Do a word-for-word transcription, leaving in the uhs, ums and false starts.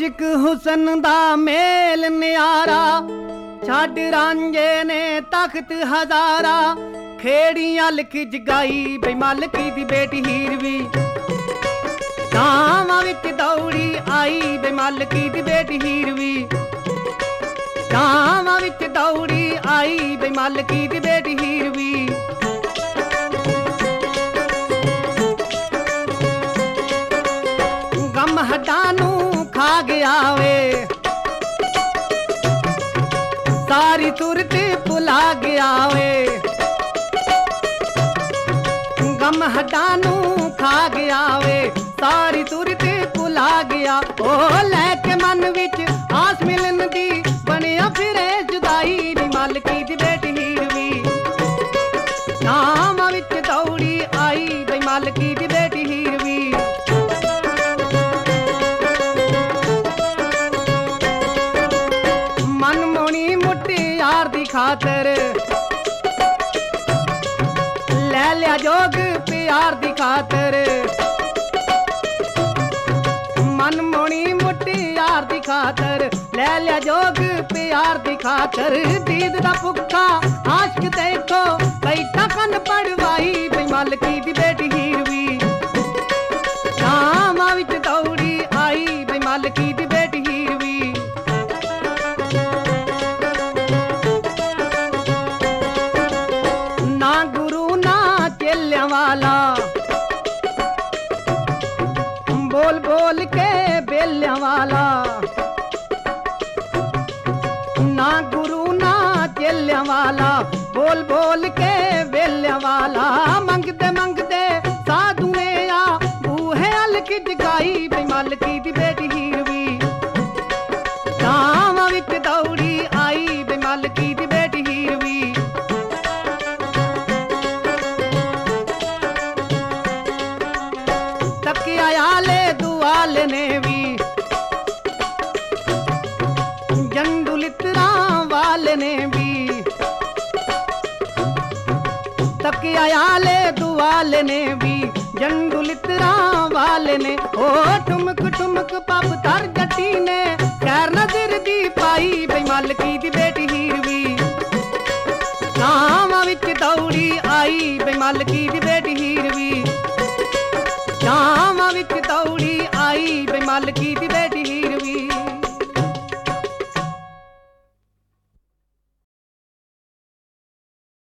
इश्क हुसन दा मेल न्यारा छड़ रांझे ने तख्त हजारा खेड़ियां लिख जगाई बई मालकी दी बेटी हीरवी गावां विच दौड़ी आई बई मालकी दी बेटी हीरवी गावां विच दौड़ी आई बई मालकी दी बेटी हीरवी गम हटानू खा गया वे सारी तुरत भुला गया वे गम हटानू खा गया वे सारी तुरत भुला गया ओ लैके मन विच आस मिलन दी बनिया फिरे जुदाई नी मालकी दी बेटी हीरवी नाम विच दौड़ी आई बई मालकी दी बेटी हीरवी मनमोनी मुट्टी यार दी खातर ले लिया जोग प्यार दी खातर मनमोनी मुट्टी यार दी खातर ले लिया जोग प्यार दी खातर दीद दा भुक्खा आशिक देखो बैठा कन पड़वाई बई मालकी दी बेटी हीरवी नाम विच दौड़ी आई बई मालकी दी बेटी हीरवी ना गुरु ना चेलियां वाला बोल बोल के बेलियां वाला ना गुरु ना चेलियां वाला बोल बोल के बेलियां वाला मंगदे मंगदे साधु ने आ बूहे अलग जगाई बई मालकी दी बेटी हीरवी नाम विच दौड़ी आई बई मालकी दी बेटी हीरवी तकिया आले दुआले ने भी जंडुलितरा वाले ने भी तकिया आले दुआले ने भी जंडुलितरा वाले ने ओ ठुमक ठुमक पप तर जटी ने खैर नजर दी पाई बई मालकी दी बेटी हीरवी